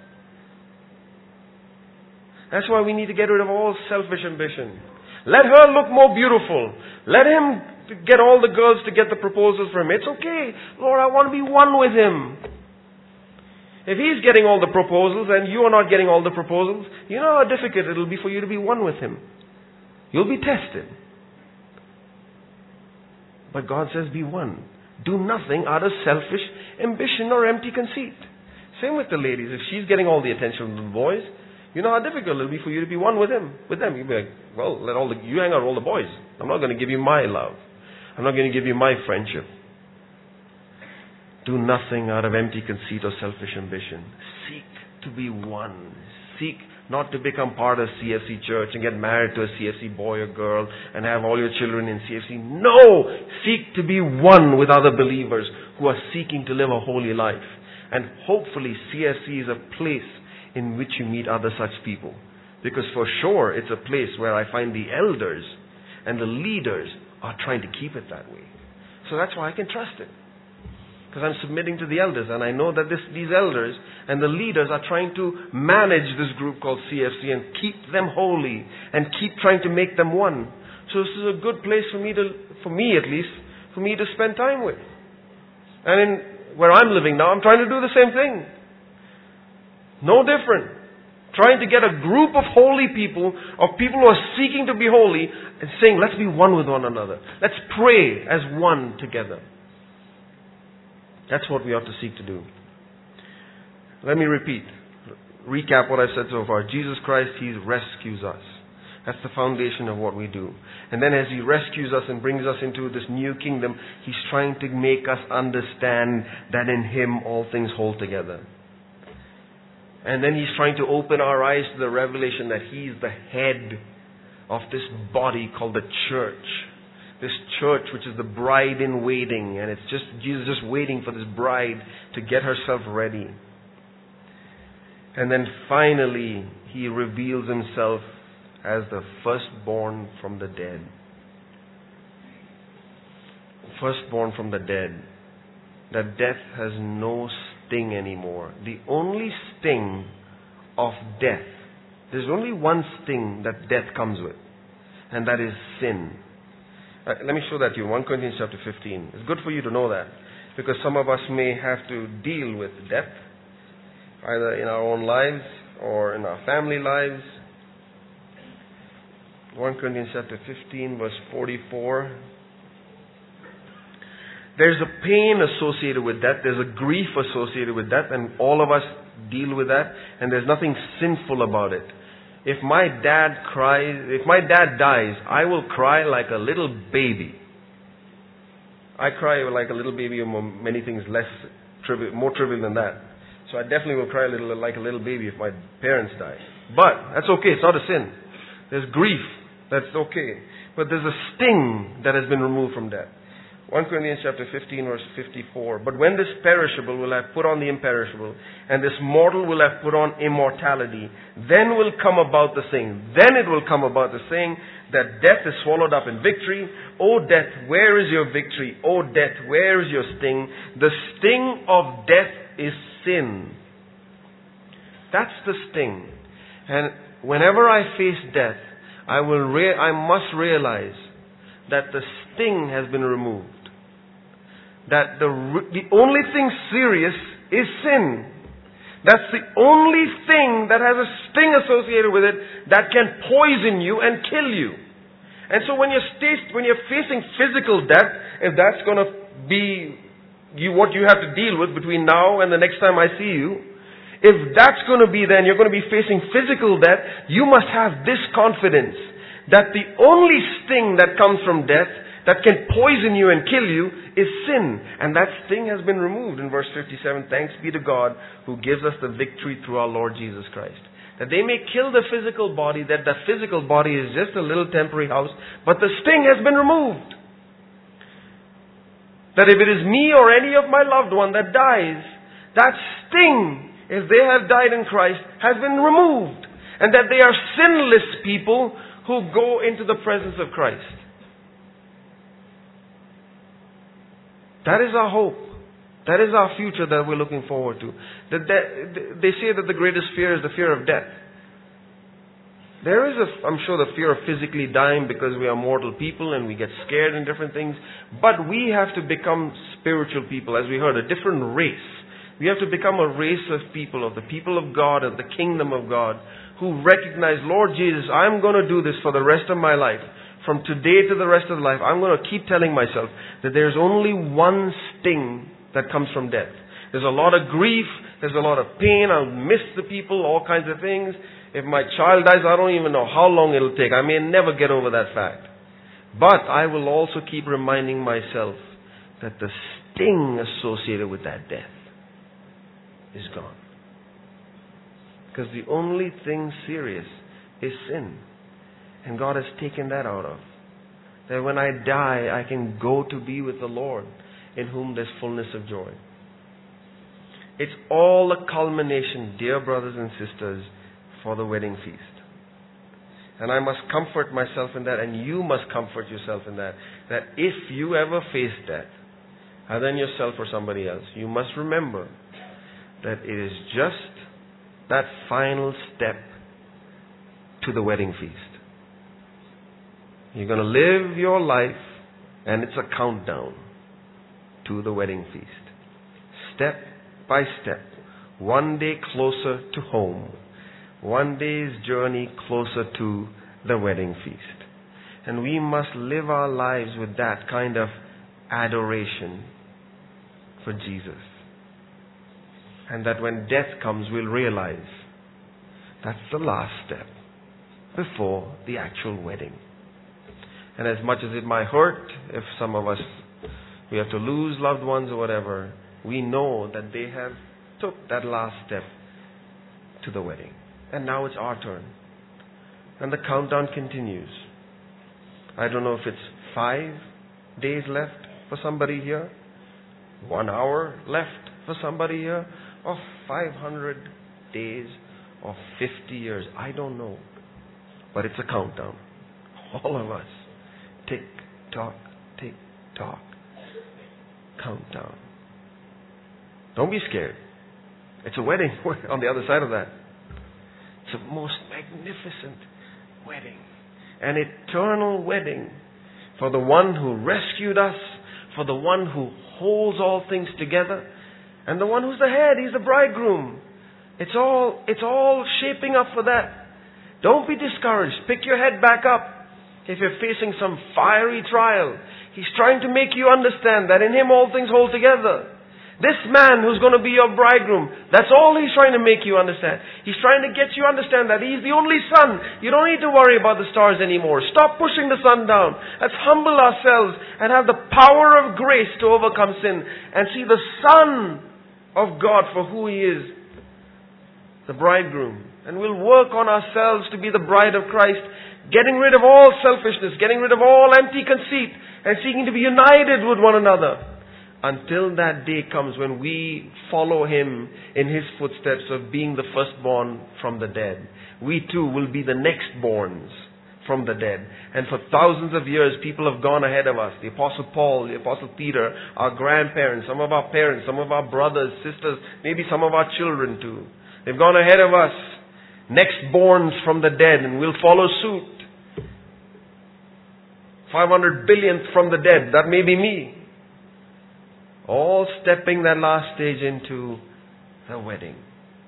That's why we need to get rid of all selfish ambition. Let her look more beautiful. Let him get all the girls to get the proposals for him. It's okay. Lord, I want to be one with him. If he's getting all the proposals and you are not getting all the proposals, you know how difficult it will be for you to be one with him. You'll be tested. But God says be one. Do nothing out of selfish ambition or empty conceit. Same with the ladies. If she's getting all the attention of the boys, You know how difficult it'll be for you to be one with him, with them. You'll be like, well, let all the, you hang out with all the boys. I'm not going to give you my love. I'm not going to give you my friendship. Do nothing out of empty conceit or selfish ambition. Seek to be one. Seek not to become part of C F C church and get married to a C F C boy or girl and have all your children in C F C. No! Seek to be one with other believers who are seeking to live a holy life. And hopefully C F C is a place in which you meet other such people. Because for sure it's a place where I find the elders and the leaders are trying to keep it that way. So that's why I can trust it. Because I'm submitting to the elders, and I know that this, these elders and the leaders are trying to manage this group called C F C and keep them holy and keep trying to make them one. So this is a good place for me to, for me at least, for me to spend time with. And in where I'm living now, I'm trying to do the same thing. No different. Trying to get a group of holy people, of people who are seeking to be holy, and saying, let's be one with one another. Let's pray as one together. That's what we ought to seek to do. Let me repeat, recap what I've said so far. Jesus Christ, He rescues us. That's the foundation of what we do. And then as He rescues us and brings us into this new kingdom, He's trying to make us understand that in Him all things hold together. And then He's trying to open our eyes to the revelation that He's the head of this body called the church. This church which is the bride in waiting. And it's just, Jesus just waiting for this bride to get herself ready. And then finally, He reveals Himself as the firstborn from the dead. Firstborn from the dead. That death has no sting anymore. The only sting of death, there's only one sting that death comes with, and that is sin. Uh, let me show that to you. First Corinthians chapter fifteen. It's good for you to know that, because some of us may have to deal with death, either in our own lives or in our family lives. First Corinthians chapter fifteen, verse forty-four. There's a pain associated with that. There's a grief associated with that. And all of us deal with that. And there's nothing sinful about it. If my dad cries, if my dad dies, I will cry like a little baby. I cry like a little baby over many things less trivial, more trivial than that. So I definitely will cry a little like a little baby if my parents die. But that's okay. It's not a sin. There's grief. That's okay. But there's a sting that has been removed from death. First Corinthians chapter fifteen, verse fifty-four. But when this perishable will have put on the imperishable, and this mortal will have put on immortality, then will come about the saying, then it will come about the saying that death is swallowed up in victory. O death, where is your victory? O death, where is your sting? The sting of death is sin. That's the sting. And whenever I face death, I will re- I must realize that the sting has been removed. That the the only thing serious is sin. That's the only thing that has a sting associated with it that can poison you and kill you. And so when you're st- when you're facing physical death, if that's going to be you what you have to deal with between now and the next time I see you, if that's going to be then you're going to be facing physical death, you must have this confidence that the only sting that comes from death that can poison you and kill you is sin. And that sting has been removed in verse fifty-seven. Thanks be to God who gives us the victory through our Lord Jesus Christ. That they may kill the physical body, that the physical body is just a little temporary house, but the sting has been removed. That if it is me or any of my loved one that dies, that sting, if they have died in Christ, has been removed. And that they are sinless people who go into the presence of Christ. That is our hope. That is our future that we're looking forward to. That they say that the greatest fear is the fear of death. There is, a, I'm sure, the fear of physically dying because we are mortal people and we get scared in different things. But we have to become spiritual people, as we heard, a different race. We have to become a race of people, of the people of God, of the kingdom of God, who recognize, Lord Jesus, I'm going to do this for the rest of my life. From today to the rest of life, I'm going to keep telling myself that there's only one sting that comes from death. There's a lot of grief. There's a lot of pain. I'll miss the people, all kinds of things. If my child dies, I don't even know how long it'll take. I may never get over that fact. But I will also keep reminding myself that the sting associated with that death is gone. Because the only thing serious is sin. And God has taken that out of. That when I die, I can go to be with the Lord, in whom there's fullness of joy. It's all a culmination, dear brothers and sisters, for the wedding feast. And I must comfort myself in that, and you must comfort yourself in that, that if you ever face death, either in yourself or somebody else, you must remember that it is just that final step to the wedding feast. You're going to live your life, and it's a countdown to the wedding feast. Step by step, one day closer to home, one day's journey closer to the wedding feast. And we must live our lives with that kind of adoration for Jesus. And that when death comes, we'll realize that's the last step before the actual wedding. And as much as it might hurt, if some of us, we have to lose loved ones or whatever, we know that they have took that last step to the wedding. And now it's our turn. And the countdown continues. I don't know if it's five days left for somebody here, one hour left for somebody here, or five hundred days, or fifty years. I don't know. But it's a countdown. All of us. Tick, tock, tick, tock. Countdown. Don't be scared. It's a wedding on the other side of that. It's a most magnificent wedding. An eternal wedding for the one who rescued us, for the one who holds all things together, and the one who's the head. He's the bridegroom. It's all, it's all shaping up for that. Don't be discouraged. Pick your head back up. If you're facing some fiery trial, He's trying to make you understand that in Him all things hold together. This man who's going to be your bridegroom, that's all He's trying to make you understand. He's trying to get you to understand that He's the only sun. You don't need to worry about the stars anymore. Stop pushing the sun down. Let's humble ourselves and have the power of grace to overcome sin and see the Son of God for who He is, the bridegroom. And we'll work on ourselves to be the bride of Christ, getting rid of all selfishness, getting rid of all empty conceit, and seeking to be united with one another. Until that day comes when we follow Him in His footsteps of being the firstborn from the dead. We too will be the nextborns from the dead. And for thousands of years, people have gone ahead of us. The Apostle Paul, the Apostle Peter, our grandparents, some of our parents, some of our brothers, sisters, maybe some of our children too. They've gone ahead of us, nextborns from the dead, and we'll follow suit. five hundred billionth from the dead, that may be me. All stepping that last stage into the wedding.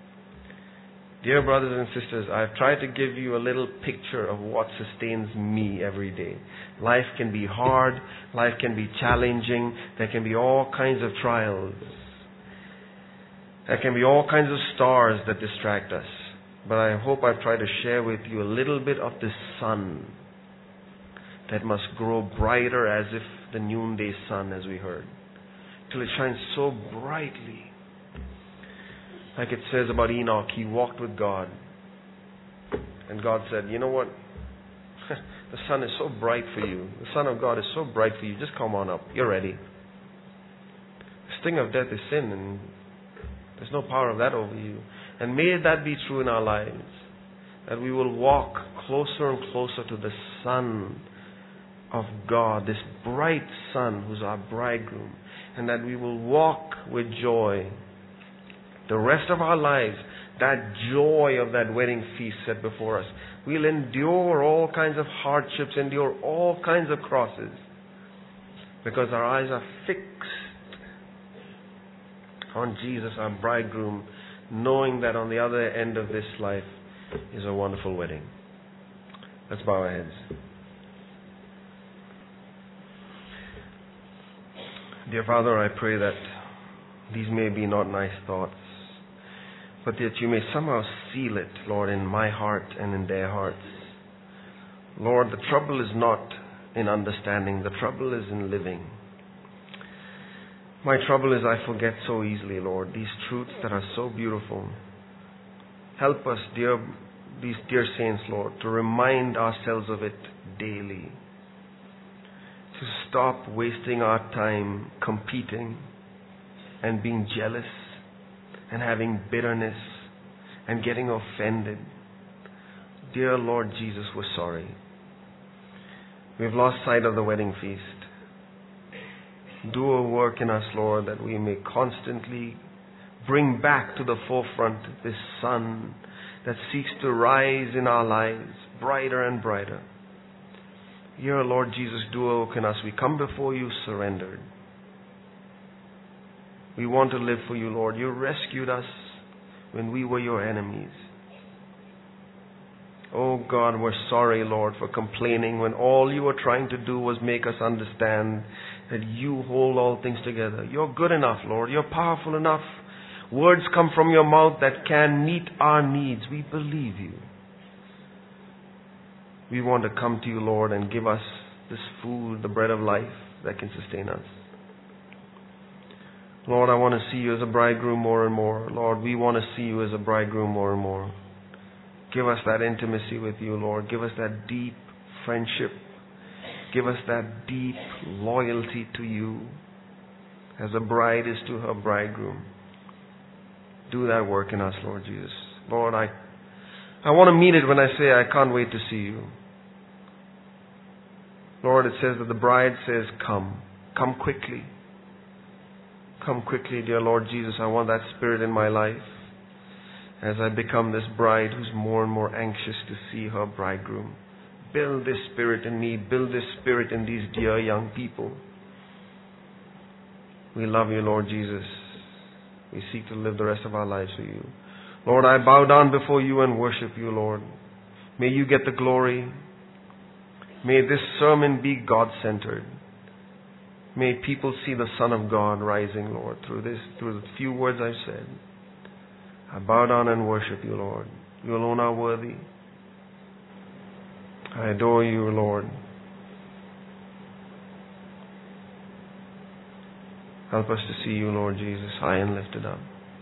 Dear brothers and sisters, I've tried to give you a little picture of what sustains me every day. Life can be hard. Life can be challenging. There can be all kinds of trials. There can be all kinds of stars that distract us. But I hope I've tried to share with you a little bit of the sun that must grow brighter as if the noonday sun, as we heard, till it shines so brightly. Like it says about Enoch, he walked with God. And God said, you know what? The sun is so bright for you. The Son of God is so bright for you. Just come on up. You're ready. The sting of death is sin, and there's no power of that over you. And may that be true in our lives. That we will walk closer and closer to the Son of God, this bright Son who's our bridegroom. And that we will walk with joy the rest of our lives. That joy of that wedding feast set before us. We'll endure all kinds of hardships, endure all kinds of crosses, because our eyes are fixed on Jesus, our bridegroom, knowing that on the other end of this life is a wonderful wedding. Let's bow our heads. Dear Father, I pray that these may be not nice thoughts, but that you may somehow seal it, Lord, in my heart and in their hearts. Lord, the trouble is not in understanding. The trouble is in living. My trouble is I forget so easily, Lord, these truths that are so beautiful. Help us, dear, these dear saints, Lord, to remind ourselves of it daily. To stop wasting our time competing and being jealous and having bitterness and getting offended. Dear Lord Jesus, we're sorry. We've lost sight of the wedding feast. Do a work in us, Lord, that we may constantly bring back to the forefront this sun that seeks to rise in our lives brighter and brighter. Dear Lord Jesus, do a work in us. We come before you surrendered. We want to live for you, Lord. You rescued us when we were your enemies. Oh God, we're sorry, Lord, for complaining when all you were trying to do was make us understand that you hold all things together. You're good enough, Lord. You're powerful enough. Words come from your mouth that can meet our needs. We believe you. We want to come to you, Lord, and give us this food, the bread of life that can sustain us. Lord, I want to see you as a bridegroom more and more. Lord, we want to see you as a bridegroom more and more. Give us that intimacy with you, Lord. Give us that deep friendship. Give us that deep loyalty to you as a bride is to her bridegroom. Do that work in us, Lord Jesus. Lord, I, I want to mean it when I say I can't wait to see you. Lord, it says that the bride says, come. Come quickly. Come quickly, dear Lord Jesus. I want that spirit in my life as I become this bride who's more and more anxious to see her bridegroom. Build this spirit in me. Build this spirit in these dear young people. We love you, Lord Jesus. We seek to live the rest of our lives for you. Lord, I bow down before you and worship you, Lord. May you get the glory. May this sermon be God-centered. May people see the Son of God rising, Lord, through this, through the few words I've said. I bow down and worship you, Lord. You alone are worthy. I adore you, Lord. Help us to see you, Lord Jesus, high and lifted up.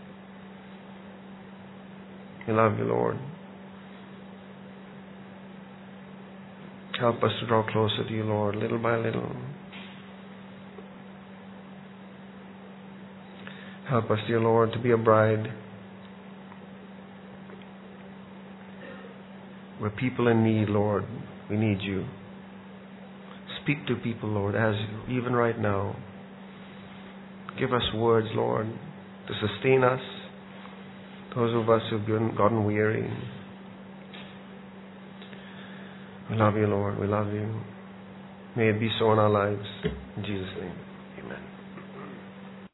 We love you, Lord. Help us to draw closer to you, Lord, little by little. Help us, dear Lord, to be a bride where people in need, Lord, we need you. Speak to people, Lord, as even right now. Give us words, Lord, to sustain us, those of us who've gotten weary. We love you, Lord. We love you. May it be so in our lives. In Jesus' name, amen.